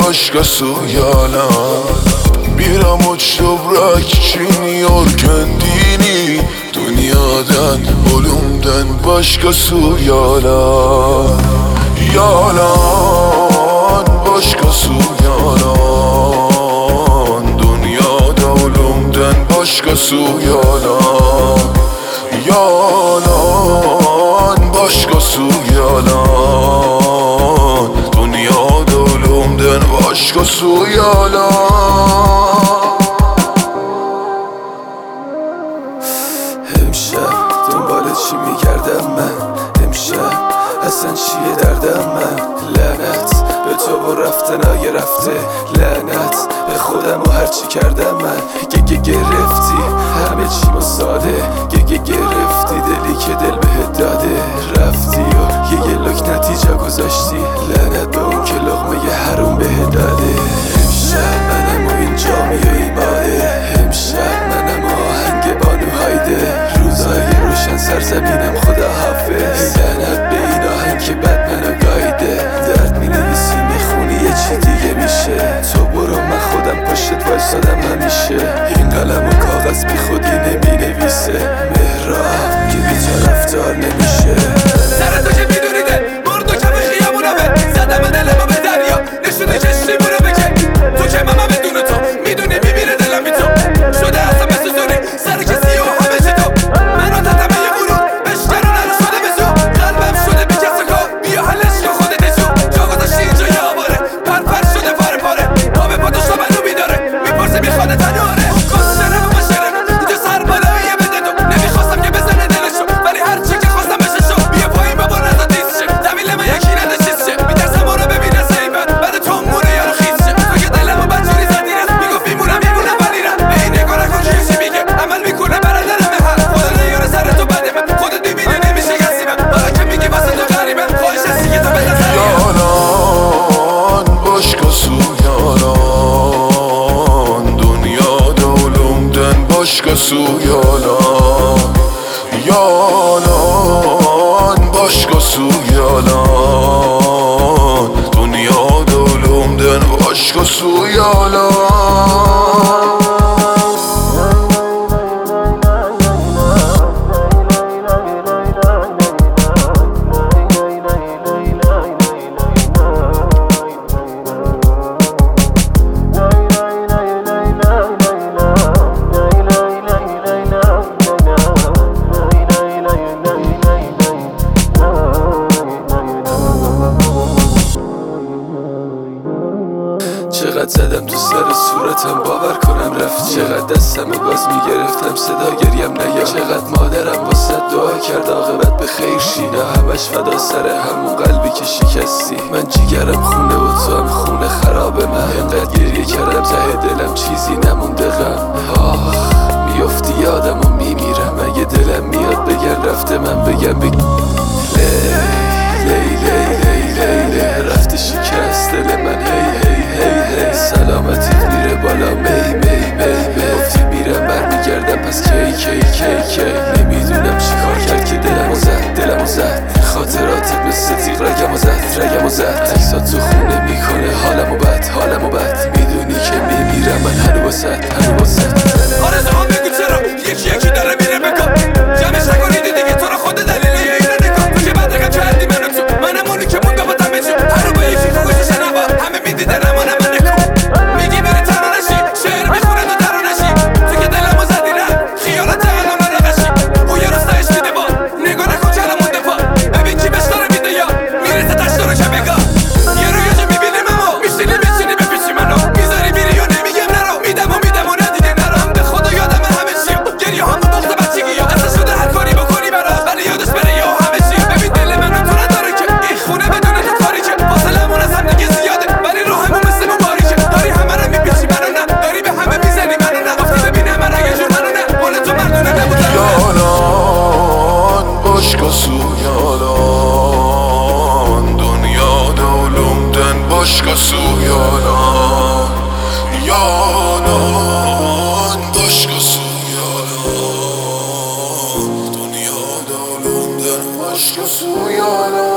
başkası yalan. Bir avuç toprak için yor kendini. Dünyadan, ölümden başkası yalan. Yalan, başkası yalan. Dünyada ölümden başkası yalan. Yalan, başkası yalan. Dünyada ölümden başkası yalan. امشب دنبال چی میگردم من؟ امشب اصلا چیه دردم من؟ لعنت به تو و رفتنای رفته، لعنت به خودم و هرچی کردم من. گرفتی همه چیمو ساده، گرفتی دلی که دل بهت داده. رفتی و یه لک نتیجه گذاشتی، لعنت به اون که لقمه حروم بهت داده. امشب منم و این جامی و ایماده، امشب منم و آهنگ بانو هایده. روزای روشن سرزمینم خدا حافظ، لعنت به این آهنگ که بد منو گایده. درد می نویسی میخونی یه چی دیگه میشه، تو برو من خودم پشت وایسادم همیشه. این قلم و کاغذ بی خودی نمی نویسه، مهراب که بی طرفدار نمیشه. سر تو که میدونی ده برد و کم خیامونمه، زدم دلمو به دریا نشونی چشیمونو بکن. تو که ماما بدون تو میدونی میمیره دلم بی تو، شده اصلا مثل زونی سر کسی و همه چی تو. منو تتمه یه غرور بشکرونه رو شده به زو، قلبم شده بی کس کار بیا حلش یا خودت جو. جا گذاشتی اینجا یه آواره پر شده پاره پاره، پا به پا داشتا منو بیداره میپرسه میخوانه تناره. اون کس شرم و مشرم اینجا سر بالاییه بده تو، نمیخواستم که بزنه دلشو ولی هرچی که خواستم بشه شو. بیا پایین بابا نزا دیز شه، طویل من یکی نده چیز شه. میترسم اونو ببینه سیبت بعد تو مونه یارو خیز شه. تو که دلمو بدجوری زدی رست میگفت میمونم ولی رفت. به این نگاه نکن که چی میگه عمل میکنه برادرم هر خدا نیاره سر تو بده من. خودت میبینی نمیشه گسیبم حالا که میگی واسه تو غریبم. خواهش هستی که تو بزن سریم. Yalan, başkası yalan. Dünyada ölümden başkası yalan. Yalan, başkası yalan. Dünyada ölümden başkası yalan. چقدر زدم تو سر صورتم باور کنم رفت، چقدر دستم و باز میگرفتم صدا گریم نیاد. چقدر مادرم واسه دعا کرد عاقبت به خیر شی، نه همش فدا سر همون قلبی که شکستی. من جیگرم خونه و تو هم خونه خرابه، من انقدر گریه کردم ته دلم چیزی نمونده غم. میافتی یادم و میمیرم اگه دلم میاد بگن رفته من بگم لی رفته شکست دل من هی سلامتیت میره بالا می گفتی میرم برمیگردم پس کی نمیدونم چی کار کرد که دلمو زد خاطراتت مثل تیغ رگمو زد تکسات تو خونه میکنه حالمو بد میدونی که میمیرم من هنو واسد آرزو هم بگو چرا یکی داره میره بکن جمعش نکنیدی دیگه تو رو خود دلیله یه اینو نکن. تو که بدرگم کردی منو تو منم اونی که مونده با دمه جو هر رو با یکی خوشی شنوا همه میدیده نمانه من نکن. میگی بری تنو نشی شعر میخونه تو درو نشی، تو که دلمو زدی نه خیالت الان نقشی. او یه روز تایش میده با نگاه نکن چرا مونده پا، ببین کی بهش داره میده یا میرسه تش داره که بگا. یه رو یه جا میبینیم اما میشینی بپیچی منو میذاری میری یا نمیگم نرو میدم و ندیگه نرم. به خدا یادم همه چی گریه هم و بغض بچگی یا اصلا شده هر کاری بکنی برات ولی یادش بره یا همه چی. ببین دل منو تو نداره که این خونه بدون تو تاریکه، فاصلمون از هم دیگه زیاده ولی روحمون مثل مبارکه. داری همه رو میپیچی منو نه، داری به همه میزنی منو نه. گفتی ببینه من اگه جور منو نه مال تو مردونه نبودم. Yalan, başkası yalan. Dünyada ölümden başkası yalan. Yalan, başkası yalan. Dünyada ölümden başkası yalan.